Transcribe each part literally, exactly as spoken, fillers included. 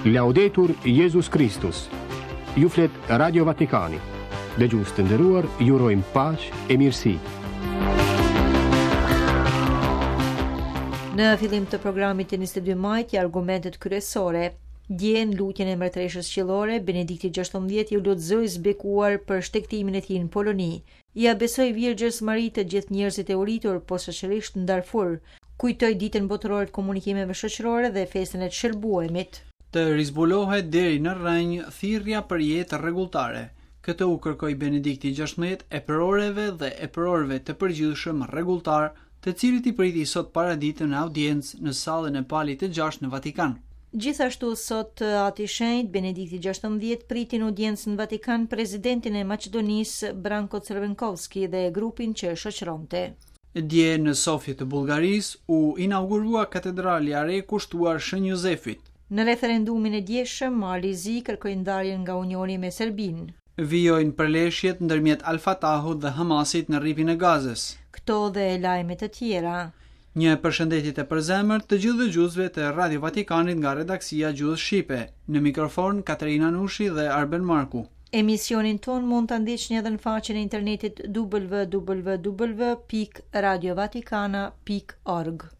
Laudetur Jesus Christus. Ju flet Radio Vatikani. Dëgjues të nderuar, ju urojmë paqë e mirësi. Në fillim të programit të njëzet e dy majit, argumentet kryesore. Dje në lutjen e mbretëreshës qiellore, Benedikti gjashtëmbëdhjetë ju lutzoi zbekuar për shtektimin e tij në Poloni. Ja besoi Virgjës Marit të gjithë njerëzit e uritur, posaçërisht në Darfur. Kujtoi ditën botërore të komunikimeve shoqërore dhe festën e të shëlbuemit. Të rizbulohet deri në rrënjë thirrja për jetë rregulltare. Këtë u kërkoi Benedikti gjashtëmbëdhjetë eperoreve dhe eperorëve të përgjithshëm rregulltar, të cilët i priti sot paraditën në audiencë në sallën e Palit të gjashtë në Vatikan. Gjithashtu sot ati shenjt Benedikti gjashtëmbëdhjetë priti në audiencë në Vatikan presidentin e Maqedonisë Branko Crvenkovski dhe grupin që shoqëronte. Dje në Sofje të Bullgarisë u inaugurua katedrali e re kushtuar Shën Jozefit. Në referendumin e djeshëm, Malizi kërkoi ndarjen nga Unioni me Serbinë. Vijojnë përleshjet ndërmjet Al-Fatahut dhe Hamasit në rripin e Gazës. Këto dhe lajme të tjera. Një përshëndetje të përzemërt të gjithë dëgjuesve të Radio Vatikanit nga redaksia Gjuhës Shqipe. Në mikrofon Katerina Nushi dhe Arben Marku. Emisionin ton mund ta ndiqni edhe në faqen e internetit w w w pikë radio vatikana pikë org.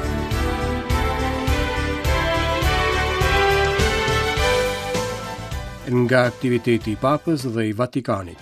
Nga aktiviteti i Papës dhe i Vatikanit.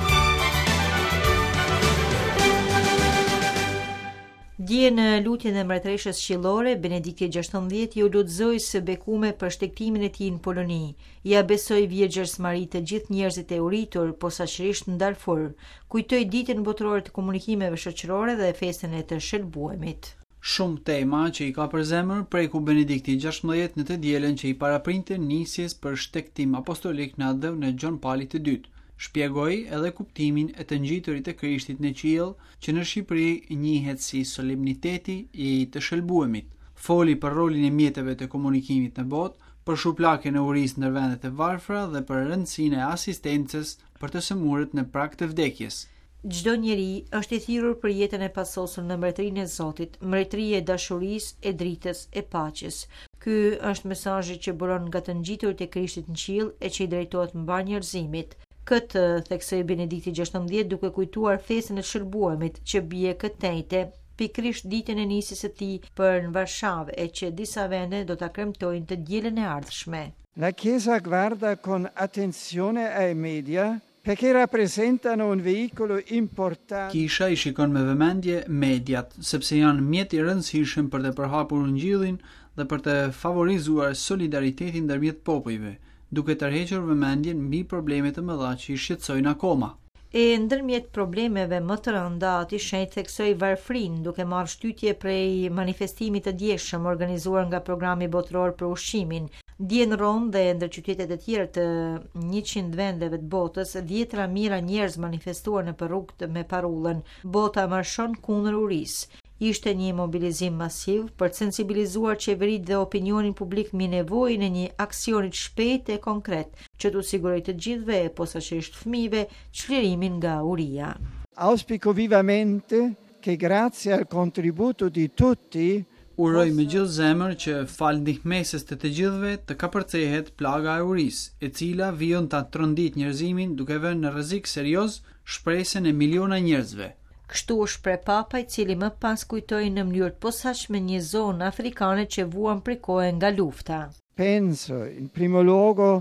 Dje në lutjen e mbretëreshës qiellore, Benedikti gjashtëmbëdhjetë ju lutzoi së bekume për shtektimin e tij në Poloni. Ja besoi Virgjës Marit të gjithë njerëzit e uritur, posaçërisht në Darfur. Kujtoi ditën botërore të komunikimeve shoqërore dhe festën e të shëlbuemit. Shumë tema që i ka për zemër preku Benedikti gjashtëmbëdhjetë në të dielën që i paraprinte nisjes për shtektim apostolik në adhëv në Gjon Pali të dytë. Shpjegoi edhe kuptimin e të ngjiturit të Krishtit në qiell, që në Shqipëri njihet si solemniteti i të shëlbuemit. Foli për rolin e mjeteve të komunikimit në botë, për shuplakjen e urisë ndër vendet e varfra dhe për rëndësinë e asistencës për të sëmurët në prag të vdekjes. Çdo njeri është i thirrur për jetën e pasosur në mbretërinë e Zotit, mbretëri e dashurisë, e dritës, e paqes. Ky është mesazhi që buron nga të ngjiturit e Krishtit në qiell e që i drejtohet mbar njerëzimit. Këtë theksoi Benedikti gjashtëmbëdhjetë duke kujtuar festën e të shëlbuemit që bie këtejte, pikrisht ditën e nisjes së tij për në Varshavë e që disa vende do ta kremtojnë të dielën e ardhshme. La Chiesa guarda con attenzione ai media perché rappresentano un veicolo importante. Kisha i shikon me vëmendje mediat, sepse janë mjet i rëndësishëm për të përhapur ungjillin dhe për të favorizuar solidaritetin ndërmjet popujve, duke tërhequr vëmendjen mbi problemet të mëdha që i shqetësojnë akoma. E ndërmjet problemeve më të rënda, ati shenjt theksoi varfrin, duke marrë shtytje prej manifestimit të djeshëm organizuar nga programi botëror për ushqimin. Dje në Rom dhe ndër qytetet e tjera të njëqind vendeve të botës, dhjetra mijëra njerëz manifestuar në rrugët me parullën "Bota marshon kundër urisë". Ishte një mobilizim masiv për të sensibilizuar qeveritë dhe opinionin publik mbi nevojën e një aksioni të shpejtë e konkret që t'u sigurojë të gjithëve, posaçërisht fëmijëve, çlirimin nga uria. Auspico vivamente che grazie al contributo di tutti Uroj me gjithë zemër që fal ndihmesës të të gjithëve të kapërcehet plaga e urisë, e cila vijon ta trondit njerëzimin duke vënë në rrezik serioz shpresën e miliona njerëzve. Kështu u shpreh Papa, i cili më pas kujtoi në mënyrë të posaçme një zonë afrikane që vuan prej kohe nga lufta. Penso in primo luogo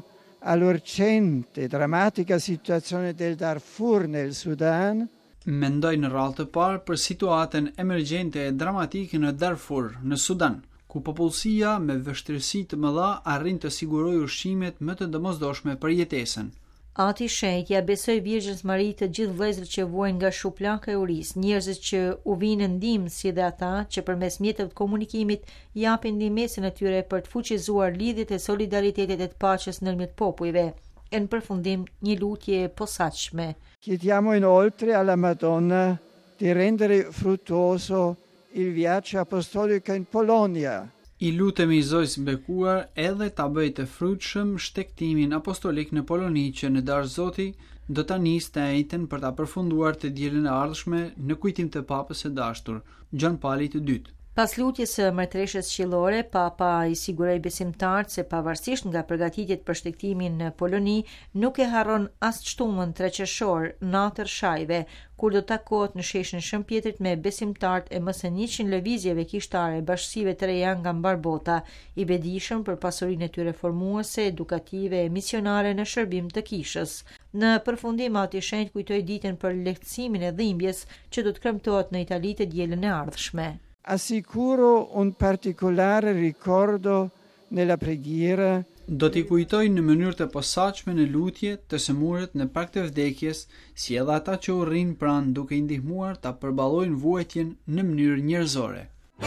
all'urgente drammatica situazione del Darfur nel Sudan. Mendoj në radhë të parë për situatën emergjente e dramatike në Darfur, në Sudan, ku popullsia me vështirësi të mëdha arrin të sigurojë ushqimet më të domosdoshme për jetesën. Ati shenjt ja besoi Virgjës Marit të gjithë vëllezërit që vuajnë nga shuplaka e urisë, njerëzit që u vinë ndihmë si dhe ata që përmes mjeteve të komunikimit japin ndihmësinë e tyre për të fuqizuar lidhjet e solidaritetit e të paqes ndërmjet popujve. E në përfundim një lutje posaçme. Chiediamo inoltre alla Madonna di rendere fruttuoso il viaggio apostolico in Polonia. I lutemi Zojës bekuar edhe ta bëjë të frutshëm shtektimin apostolik në Poloni që në darë Zoti do ta nisë të njëjtën për ta përfunduar të dielën e ardhshme në kujtim të Papës së dashur, Gjon Pali të dytë. Pas lutjes së Martëreshes Qiellore, Papa i siguroi besimtarët se pavarësisht nga përgatitjet për shtektimin në Poloni, nuk e harron as shtunën tre qershor, natër shajve, kur do takohet në sheshin Shëmpjetrit me besimtarët e më së njëqind lëvizjeve kishtare bashkësive të reja nga mbar bota, i bedishëm për pasurinë e tyre formuese, edukative e misionare në shërbim të kishës. Në përfundim, Ati i Shenjtë kujtoi ditën për lehtësimin e dhimbjes që do të kremtohet në Itali të dielën e ardhshme. Assicuro un particolare ricordo nella preghiera. Do t'i kujtoj në mënyrë të posaçme në lutje të sëmurët në prag të vdekjes, si edhe ata që u rrinë pranë duke i ndihmuar ta përballojnë vuajtjen në mënyrë njerëzore.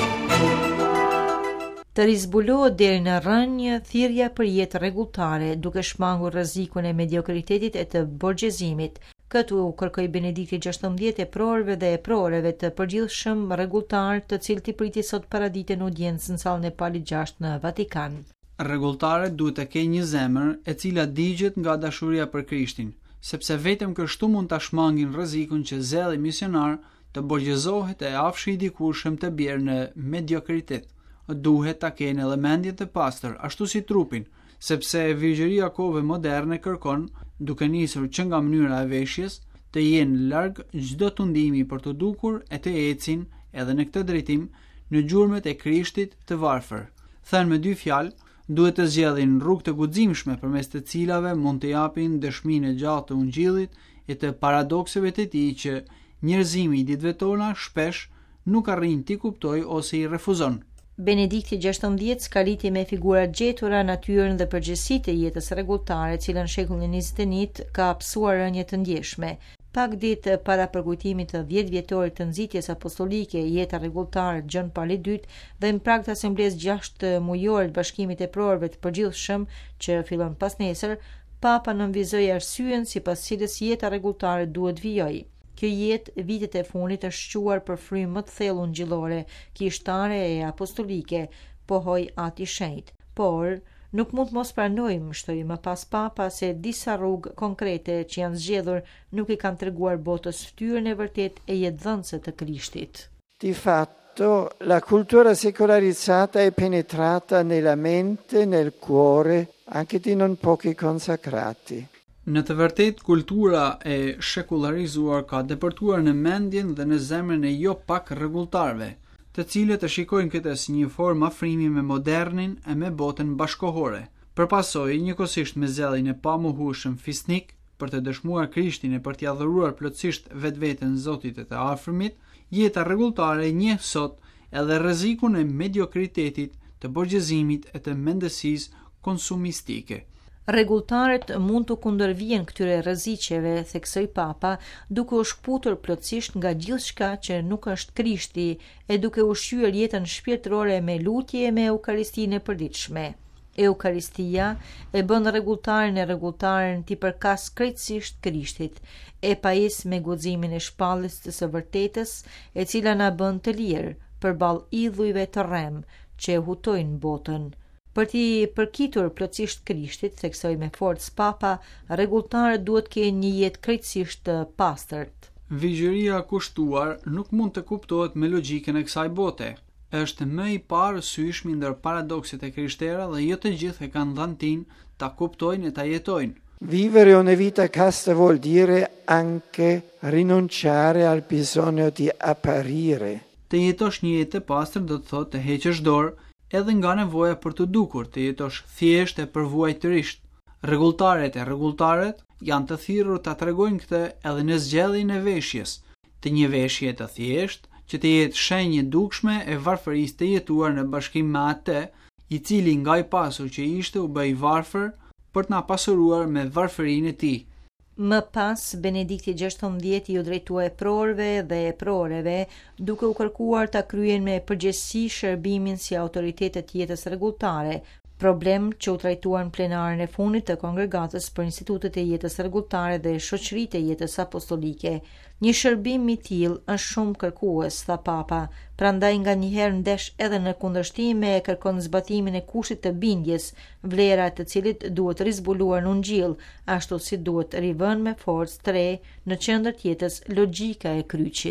Të rizbulohet deri në rënjë thirrja për jetë rregulltare, duke shmangur rrezikun e mediokritetit e të borgjezimit. Këtu u kërkoi Benedikti gjashtëmbëdhjetë e prorëve dhe e prorëve të përgjithshëm rregulltar, të cilët i priti sot paradite në audiencë në sallën e Palit gjashtë në Vatikan. Rregulltarët duhet të kenë një zemër e cila digjet nga dashuria për Krishtin, sepse vetëm kështu mund ta shmangin rrezikun që zelli misionar të borgjezohet e afshi i dikurshëm të bjerë në mediokritet. Duhet ta kenë edhe mendjen të pastër, ashtu si trupin, sepse virgjëria kohëve moderne kërkon, duke nisur që nga mënyra e veshjes, të jenë larg çdo tundimi për të dukur e të ecin edhe në këtë drejtim në gjurmët e Krishtit të varfër. Thënë me dy fjalë, duhet të zgjedhin rrugë të guximshme përmes të cilave mund të japin dëshminë e gjatë të Ungjillit e të paradokseve të tij që njerëzimi i ditëve tona shpesh nuk arrin t'i kuptojë ose i refuzon. Benedikti gjashtëmbëdhjetë skaliti me figura gjetura natyrën dhe përgjithësitë e jetës rregulltare, e cila në shekullin e njëzet e një ka hapësuar rënje të ndjeshme. Pak ditë para përkujtimit të dhjetë vjetorit të nxitjes apostolike, jeta rregulltare Gjon Paul i dytë dhe në prag të asamblesë gjashtë mujore të Bashkimit e Prorëve të Përgjithshëm që fillon pas nesër, Papa nënvizoi arsyen sipas cilës jeta rregulltare duhet vijojë. Kjo jetë vitet e fundit është quar për frymë më të thellë ungjillore, kishtare e apostolike, pohoi Ati i Shenjtë. Por nuk mund mos pranojmë, shtoi më pas Papa, se disa rrugë konkrete që janë zgjedhur nuk i kanë treguar botës fytyrën e vërtet e jetëdhënëse të Krishtit. Di fatto la cultura secolarizzata è penetrata nella mente, nel cuore, anche di non pochi consacrati. Në të vërtet, kultura e shekularizuar ka depërtuar në mendjen dhe në zemrën e jo pak rregulltarëve, të cilët e shikojnë këtë si një formë afrimi me modernin e me botën bashkohore. Përpasoi njëkohësisht me zellin e pamohueshëm fisnik për të dëshmuar Krishtin e për t'i adhuruar plotësisht vetveten Zotit e të afërmit, jeta rregulltare njeh sot edhe rrezikun e mediokritetit, të borgjezimit e të mendësisë konsumistike. Rregulltarët mund të kundërvijnë këtyre rreziqeve, theksoi Papa, duke u shkputur plotësisht nga gjithçka që nuk është Krishti e duke ushqyer jetën shpirtërore me lutje e me Eukaristinë e përditshme. Eukaristia e bën rregulltarin e rregulltaren t'i përkas krejtësisht Krishtit, e pajis me guximin e shpalljes së vërtetës, e cila na bën të lirë përballë idhujve të rrem që hutojnë botën. Për t'i përkitur plotësisht Krishtit, theksoi me forcë Papa, rregulltarët duhet kenë një jetë krejtësisht të pastërt. Vigjëria kushtuar nuk mund të kuptohet me logjikën e kësaj bote. Është më i parë syshmi ndër paradokset e krishtera dhe jo të gjithë e kanë dhantin ta kuptojnë e ta jetojnë. Vivere una vita casta vuol dire anche rinunciare al bisogno di apparire. Të jetosh një jetë të pastër do të thotë të heqësh dorë edhe nga nevoja për të dukur, të jetosh thjesht e përvuajtërisht. Rregulltarët e rregulltarët janë të thirrur ta tregojnë këtë edhe në zgjedhjen e veshjes, të një veshje të thjesht që të jetë shenjë dukshme e varfërisë të jetuar në bashkim me atë, i cili nga i pasur që ishte u bë i varfër për të na pasuruar me varfërinë e tij. Më pas, Benedikti gjashtëmbëdhjetë ju drejtua e prorëve dhe e prorëve, duke u kërkuar ta kryen me përgjegjësi shërbimin si autoritetet jetës rregulltare, problem që u trajtuar në plenarën e fundit të Kongregatës për Institutet e Jetës Rregulltare dhe Shoqëritë e Jetës Apostolike. Një shërbim i tillë është shumë kërkues, tha Papa, prandaj nganjëherë ndesh edhe në kundërshtim e kërkon zbatimin e kushtit të bindjes, vlera e të cilit duhet rizbuluar në Ungjil, ashtu si duhet rivënë me forcë të re në qendër të jetës logjika e kryqit.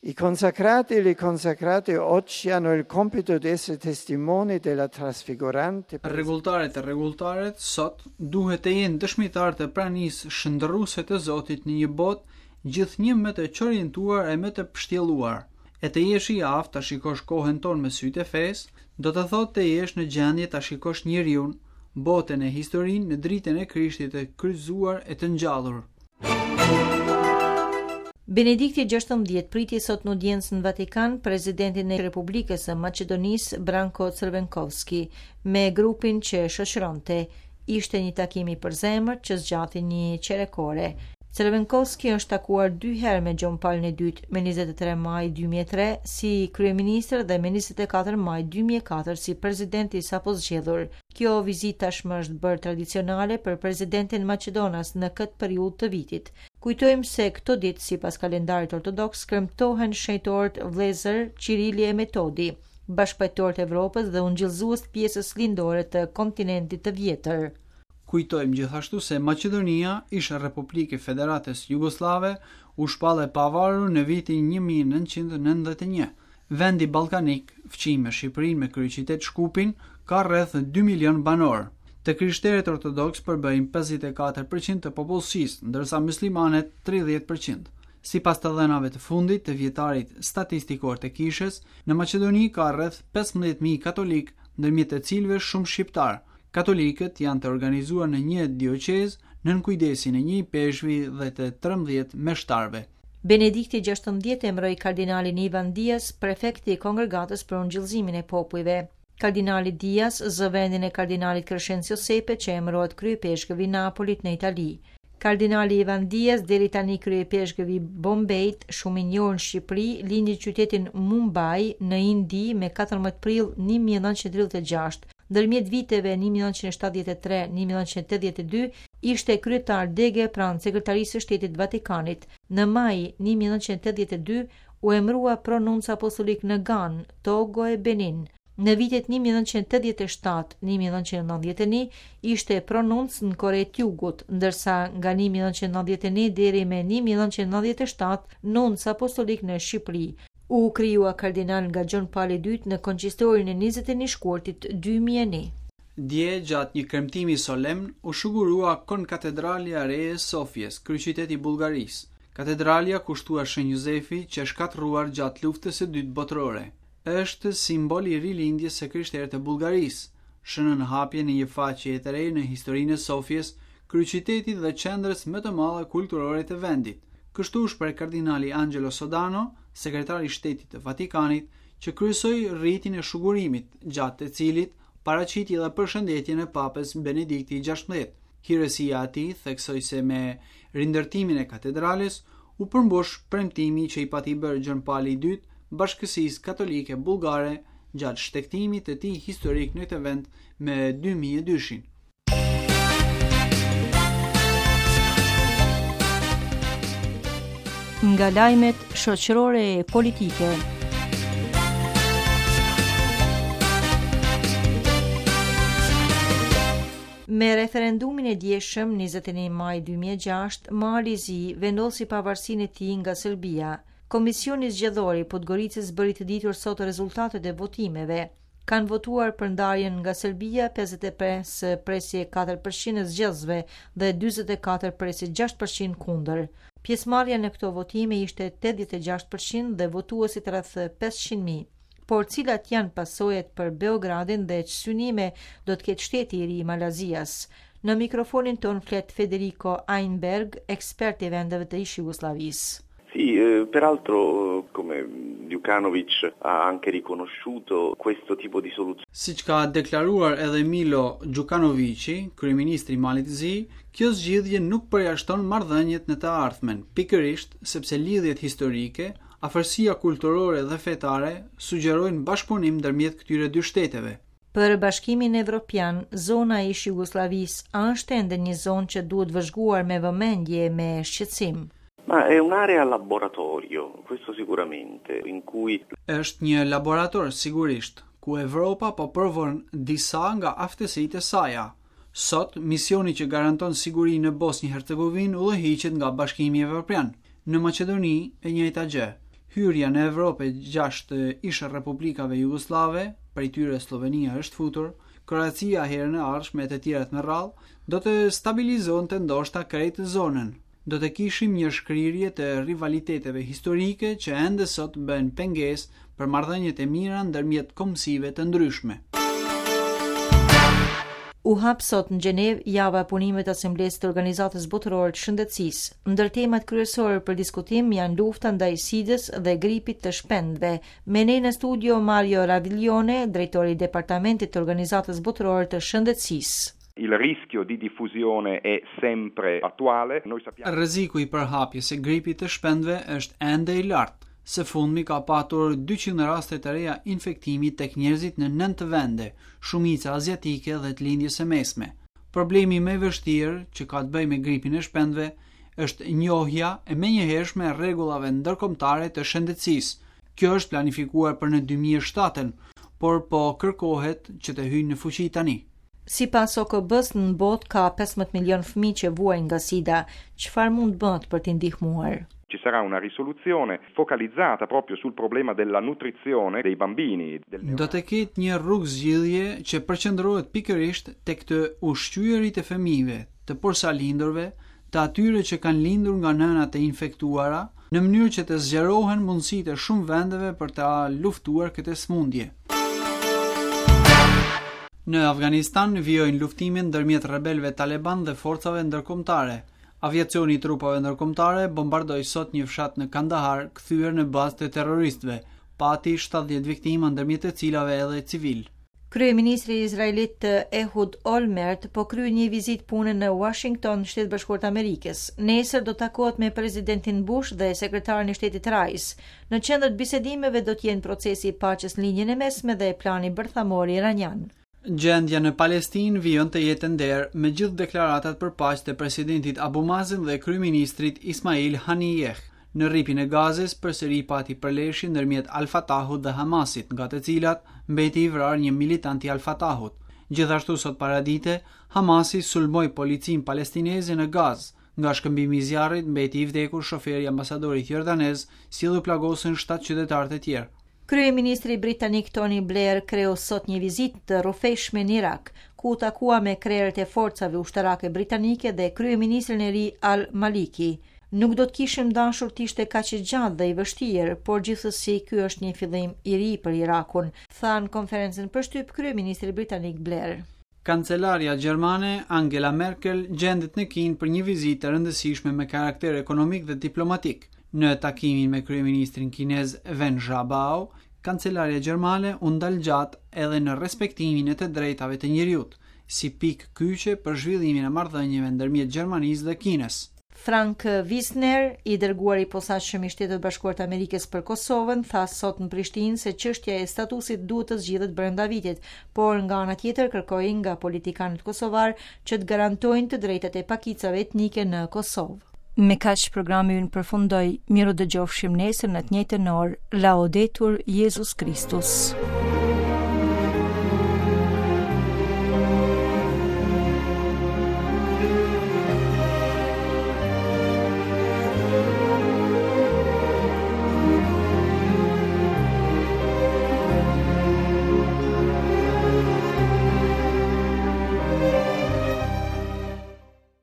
I consacrati e le consacrate oggi hanno il compito di essere testimoni della trasfigurante. Rregulltarët e rregulltarët sot duhet të jenë dëshmitarë të pranisë shndërruese të Zotit në një botë gjithnjë më të çorientuar e më të pështjelluar. E të jesh i aftë ta shikosh kohën tonë me sytë e fesë, do të thotë të jesh në gjendje ta shikosh njeriun, botën e historinë në dritën e Krishtit të kryqëzuar e të ngjallur. Benedikti gjashtëmbëdhjetë priti sot në audiencë në Vatikan presidentin e Republikës së Maqedonisë Branko Crvenkovski me grupin që shoqëronte. Ishte një takim i përzemërt që zgjati një qerekore. Crvenkovski është takuar dy herë me Gjon Paulin e dytë, me njëzet e tre maj dy mijë e tre si kryeministër dhe me njëzet e katër maj dy mijë e katër si president i sapo zgjedhur. Kjo vizitë tashmë është bërë tradicionale për presidentin Maqedonas në këtë periudhë të vitit. Kujtojmë se këto ditë sipas kalendarit ortodoks kremtohen shenjtorët vëllezër Cirili e Metodi, bashkëpajtorët e Evropës dhe ungjillëzues të pjesës lindore të kontinentit të vjetër. Kujtojmë gjithashtu se Maqedonia, ish Republikë e Federatës Jugoslave, u shpall e pavarur në vitin një mijë e nëntëqind e nëntëdhjetë e një. Vendi ballkanik, fqim me Shqipërinë me kryeqytet Shkupin, ka rreth dy milion banor. Të krishterët ortodoks përbëjnë pesëdhjetë e katër përqind të popullsisë, ndërsa muslimanët tridhjetë përqind. Sipas të dhënave të fundit të vjetarit statistikor të kishës, në Maqedoni ka rreth pesëmbëdhjetë mijë katolik, ndërmjet të cilëve shumë shqiptar. Katolikët janë të organizuar në një dioqezë nën kujdesin e një peshqvi dhe të trembëdhjetë meshtarve. Benedikti gjashtëmbëdhjetë emëroi kardinalin Ivan Dias, prefekti i Kongregatës për ungjillëzimin e popujve. Kardinali Dias zë vendin e kardinalit Crescenzio Sepe që emërohet kryepeshkëvi i Napolit në Itali. Kardinali Ivan Dias, deri tani kryepeshkëvi i Bombejt, shumë i njohur në Shqipëri, lindi në qytetin Mumbai në Indi me katërmbëdhjetë prill një mijë e nëntëqind e tridhjetë e gjashtë. Ndërmjet viteve një mijë e nëntëqind e shtatëdhjetë e tre - një mijë e nëntëqind e tetëdhjetë e dy ishte kryetar dege pranë Sekretarisë së Shtetit të Vatikanit. Në maj një mijë e nëntëqind e tetëdhjetë e dy u emërua pronunc apostolik në Gan, Togo e Benin. Në vitet një mijë e nëntëqind e tetëdhjetë e shtatë - një mijë e nëntëqind e nëntëdhjetë e një ishte pronunc në Kore të Jugut, ndërsa nga një mijë e nëntëqind e nëntëdhjetë e një deri me një mijë e nëntëqind e nëntëdhjetë e shtatë nunc apostolik në Shqipëri. U krijua kardinal nga Gjon Pauli i dytë në konqistorin e njëzet e një shkurtit dy mijë e një. Dje, gjatë një kremtimi solemn, u shugurua konkatedralja e re e Sofjes, kryeqyteti i Bullgarisë. Katedralja kushtuar Shën Jozefi që është shkatëruar gjatë luftës së dytë botërore. Është simbol i rilindjes së krishterët e Bullgarisë. Shënën hapje në një faqe të re në historinë e Sofjes, kryeqytetit dhe qendrës më të madhe kulturore të vendit. Kështu shpreh kardinali Angelo Sodano, sekretari i shtetit të Vatikanit, që kryesoi rritin e shugurimit, gjatë të cilit paraqiti edhe përshëndetjen e Papës Benedikti i gjashtëmbëdhjetë. Hirësia e tij theksoi se me rindërtimin e katedrales u përmbush premtimi që i pati bërë Gjon Pauli i dytë Bashkësisë Katolike Bullgare gjatë shtektimit të tij historik në këtë vend me dy mijë e dy-shin. Nga lajmet shoqërore e politike. Me referendumin e djeshëm njëzet e një maj dy mijë e gjashtë, Mali Zi vendosi pavarësinë e tij nga Serbia. Komisioni zgjedhor i Podgoricës bëri të ditur sot rezultatet e votimeve. Kanë votuar për ndarjen nga Serbia pesëdhjetë e pesë presje katër përqind e zgjedhësve dhe dyzet e katër presje gjashtë përqind kundër. Pjesëmarrja në këto votime ishte tetëdhjetë e gjashtë përqind dhe votuesit rreth pesëqind mijë. Por cilat janë pasojat për Beogradin dhe që synime do të ketë shteti i ri i Malazias? Në mikrofonin ton flet Federico Einberg, ekspert i vendeve të ish Jugosllavisë. Sì, eh, peraltro come Djukanovic ha anche riconosciuto questo tipo di soluzione. Siç ka deklaruar edhe Milo Djukanovici, kryeministri i Malit Zi, kjo zgjidhje nuk përjashton marrëdhëniet në të ardhmen, pikërisht sepse lidhjet historike, afërsia kulturore dhe fetare sugjerojnë bashkëpunim ndërmjet këtyre dy shteteve. Për Bashkimin Evropian, zona e ish Jugosllavisë është ende një zonë që duhet vëzhguar me vëmendje me shqetësim. Ma è un'area laboratorio, questo sicuramente, in cui është një laborator sigurisht, ku Evropa po provon disa nga aftësitë e saj. Sot, misioni që garanton sigurinë në Bosnjë Hercegovinë udhëhiqet nga Bashkimi Evropian. Në Maqedoni e njëjta gjë. Hyrja në Evropë gjashtë ish republikave jugoslave, prej tyre Slovenia është futur, Kroacia herën e ardhshme e të tjerat me radhë, do të stabilizonte ndoshta krejt zonën. Do të kishim një shkrirje të rivaliteteve historike që ende sot bën pengesë për marrëdhëniet e mira ndërmjet kombësive të ndryshme. U hap sot në Gjenev java e punimeve të Asamblesë të Organizatës Botërore të Shëndetësisë. Ndër temat kryesore për diskutim janë lufta ndaj sidës dhe gripit të shpendëve. Me ne në studio Mario Raviglione, drejtori i Departamentit të Organizatës Botërore të Shëndetësisë. Il rischio di diffusione è sempre attuale. Noi sappiamo. Rreziku i përhapjes së gripit të shpendëve është ende i lartë. Së fundmi ka patur dyqind raste të reja infektimi tek njerëzit në nëntë vende, shumica aziatike dhe të lindjes së mesme. Problemi më i vështirë që ka të bëjë me gripin e shpendëve është njohja e menjëhershme e rregullave ndërkombëtare të shëndetësisë. Kjo është planifikuar për në dy mijë e shtatë, por po kërkohet që të hyjë në fuqi tani. Sipas O K B-s në botë ka pesëmbëdhjetë milion fëmijë që vuajnë nga sida. Çfarë mund bëhet për t'i ndihmuar? Ci sarà una risoluzione focalizzata proprio sul problema della nutrizione dei bambini. Del Do të ketë një rrugë zgjidhje që përqendrohet pikërisht tek të ushqyerit e fëmijëve, të porsalindurve, të atyre që kanë lindur nga nënat e infektuara, në mënyrë që të zgjerohen mundësitë e shumë vendeve për të luftuar këtë sëmundje. Në Afganistan vijojnë luftimin ndërmjet rebelëve Taliban dhe forcave ndërkombëtare. Aviacioni i trupave ndërkombëtare bombardoi sot një fshat në Kandahar, kthyer në bazë të terroristëve, pati shtatëdhjetë viktima ndërmjet të cilave edhe civil. Kryeministri izraelit Ehud Olmert po krye një vizitë pune në Washington, Shtetet Bashkuara të Amerikës. Nesër do takohet me presidentin Bush dhe sekretarin e shtetit Rice. Në qendër të bisedimeve do të jenë procesi i paqes në linjën e mesme dhe plani bërthamor iranian. Gjendja në Palestinë vijon të jetë nder me gjithë deklaratat për paqe të presidentit Abu Mazen dhe kryeministrit Ismail Haniyeh. Në rripin e Gazës përsëri pati përleshje ndërmjet Al-Fatahut dhe Hamasit, nga të cilat mbeti i vrarë një militant i Al-Fatahut. Gjithashtu sot paradite, Hamasi sulmoi policinë palestineze në Gazë. Nga shkëmbimi i zjarrit mbeti i vdekur shoferi ambasadorit jordanez, si dhe plagosën shtatë qytetarë të tjerë. Kryeministri britanik Tony Blair kreu sot një vizitë të rrëfeshme në Irak, ku takua me krerët e forcave ushtarake britanike dhe kryeministrin e ri Al-Maliki. Nuk do të kishim dashur të ishte kaq i gjatë dhe i vështirë, por gjithsesi ky është një fillim i ri për Irakun, tha në konferencën për shtyp kryeministri britanik Blair. Kancelaria gjermane Angela Merkel gjendet në Kinë për një vizitë të rëndësishme me karakter ekonomik dhe diplomatik. Në takimin me kryeministrin kinez Wen Jiabao, kancelaria gjermane u ndal gjatë edhe në respektimin e të drejtave të njerëzit, si pikë kyçe për zhvillimin e marrëdhënieve ndërmjet Gjermanisë dhe Kinës. Frank Wisner, i dërguari i posaçëm i Shtetit Bashkuar të Amerikës për Kosovën, tha sot në Prishtinë se çështja e statusit duhet të zgjidhet brenda vitit, por nga ana tjetër kërkoi nga politikanët kosovar që të garantojnë të drejtat e pakicave etnike në Kosovë. Me kaq programi ynë përfundoi. Miru dëgjofshim nesër në të njëjtën orë. Laudetur Jesus Christus.